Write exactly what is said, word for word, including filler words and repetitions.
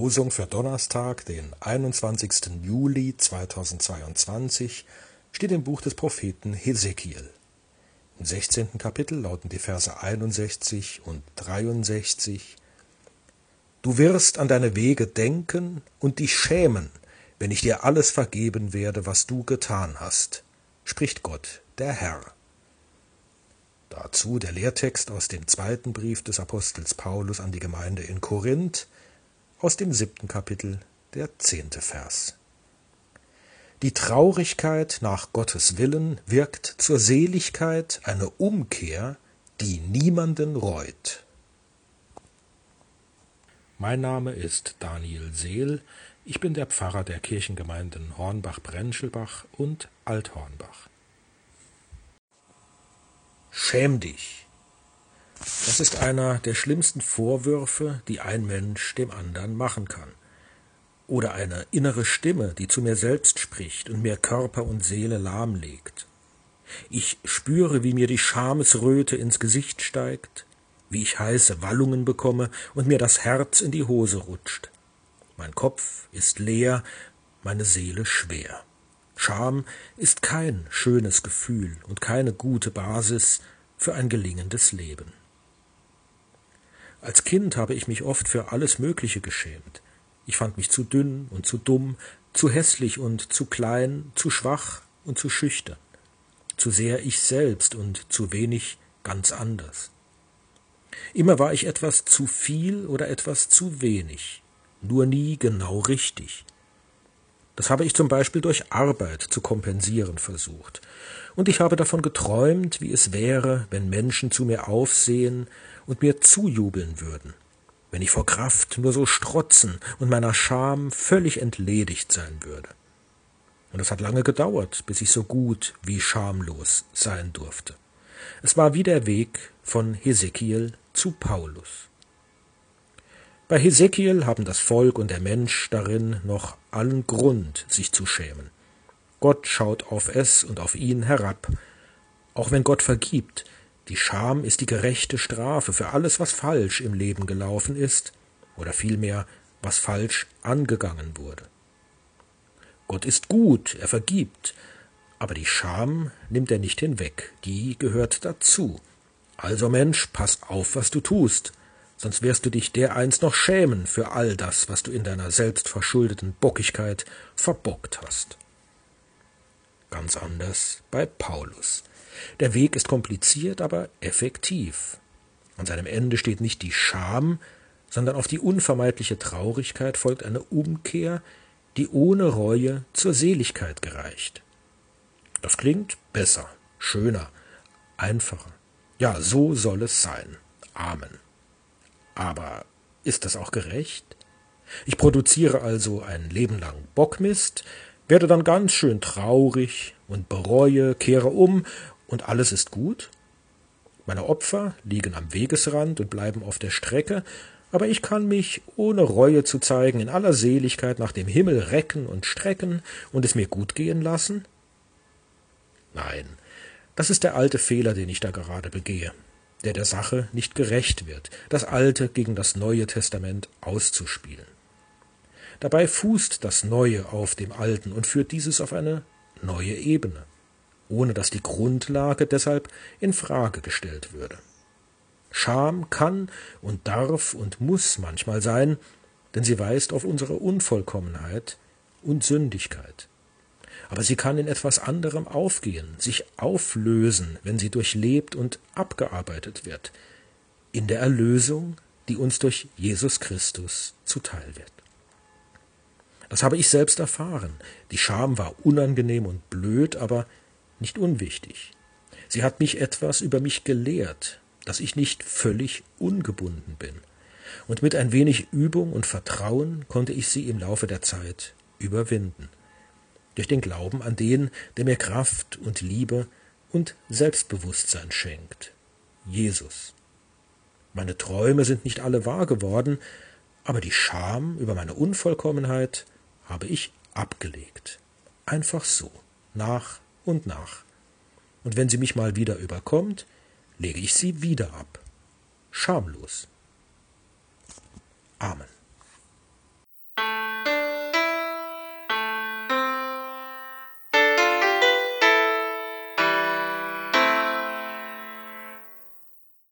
Losung für Donnerstag, den einundzwanzigsten Juli zweitausendzweiundzwanzig, steht im Buch des Propheten Hesekiel. Im sechzehnten Kapitel lauten die Verse einundsechzig und dreiundsechzig: Du wirst an deine Wege denken und dich schämen, wenn ich dir alles vergeben werde, was du getan hast, spricht Gott, der Herr. Dazu der Lehrtext aus dem zweiten Brief des Apostels Paulus an die Gemeinde in Korinth, aus dem siebten Kapitel, der zehnte Vers. Die Traurigkeit nach Gottes Willen wirkt zur Seligkeit eine Umkehr, die niemanden reut. Mein Name ist Daniel Seel, ich bin der Pfarrer der Kirchengemeinden Hornbach-Brenschelbach und Althornbach. Schäm dich! Das ist einer der schlimmsten Vorwürfe, die ein Mensch dem anderen machen kann. Oder eine innere Stimme, die zu mir selbst spricht und mir Körper und Seele lahmlegt. Ich spüre, wie mir die Schamesröte ins Gesicht steigt, wie ich heiße Wallungen bekomme und mir das Herz in die Hose rutscht. Mein Kopf ist leer, meine Seele schwer. Scham ist kein schönes Gefühl und keine gute Basis für ein gelingendes Leben. Als Kind habe ich mich oft für alles Mögliche geschämt. Ich fand mich zu dünn und zu dumm, zu hässlich und zu klein, zu schwach und zu schüchtern, zu sehr ich selbst und zu wenig ganz anders. Immer war ich etwas zu viel oder etwas zu wenig, nur nie genau richtig. Das habe ich zum Beispiel durch Arbeit zu kompensieren versucht. Und ich habe davon geträumt, wie es wäre, wenn Menschen zu mir aufsehen und mir zujubeln würden, wenn ich vor Kraft nur so strotzen und meiner Scham völlig entledigt sein würde. Und es hat lange gedauert, bis ich so gut wie schamlos sein durfte. Es war wie der Weg von Hesekiel zu Paulus. Bei Hesekiel haben das Volk und der Mensch darin noch allen Grund, sich zu schämen. Gott schaut auf es und auf ihn herab. Auch wenn Gott vergibt, die Scham ist die gerechte Strafe für alles, was falsch im Leben gelaufen ist, oder vielmehr, was falsch angegangen wurde. Gott ist gut, er vergibt, aber die Scham nimmt er nicht hinweg, die gehört dazu. Also Mensch, pass auf, was du tust, sonst wirst du dich dereinst noch schämen für all das, was du in deiner selbstverschuldeten Bockigkeit verbockt hast. Ganz anders bei Paulus. Der Weg ist kompliziert, aber effektiv. An seinem Ende steht nicht die Scham, sondern auf die unvermeidliche Traurigkeit folgt eine Umkehr, die ohne Reue zur Seligkeit gereicht. Das klingt besser, schöner, einfacher. Ja, so soll es sein. Amen. Aber ist das auch gerecht? Ich produziere also ein Leben lang Bockmist, werde dann ganz schön traurig und bereue, kehre um und alles ist gut? Meine Opfer liegen am Wegesrand und bleiben auf der Strecke, aber ich kann mich, ohne Reue zu zeigen, in aller Seligkeit nach dem Himmel recken und strecken und es mir gut gehen lassen? Nein, das ist der alte Fehler, den ich da gerade begehe, der der Sache nicht gerecht wird, das Alte gegen das Neue Testament auszuspielen. Dabei fußt das Neue auf dem Alten und führt dieses auf eine neue Ebene, ohne dass die Grundlage deshalb in Frage gestellt würde. Scham kann und darf und muss manchmal sein, denn sie weist auf unsere Unvollkommenheit und Sündigkeit. Aber sie kann in etwas anderem aufgehen, sich auflösen, wenn sie durchlebt und abgearbeitet wird, in der Erlösung, die uns durch Jesus Christus zuteil wird. Das habe ich selbst erfahren. Die Scham war unangenehm und blöd, aber nicht unwichtig. Sie hat mich etwas über mich gelehrt, dass ich nicht völlig ungebunden bin. Und mit ein wenig Übung und Vertrauen konnte ich sie im Laufe der Zeit überwinden. Durch den Glauben an den, der mir Kraft und Liebe und Selbstbewusstsein schenkt. Jesus. Meine Träume sind nicht alle wahr geworden, aber die Scham über meine Unvollkommenheit habe ich abgelegt. Einfach so, nach und nach. Und wenn sie mich mal wieder überkommt, lege ich sie wieder ab. Schamlos.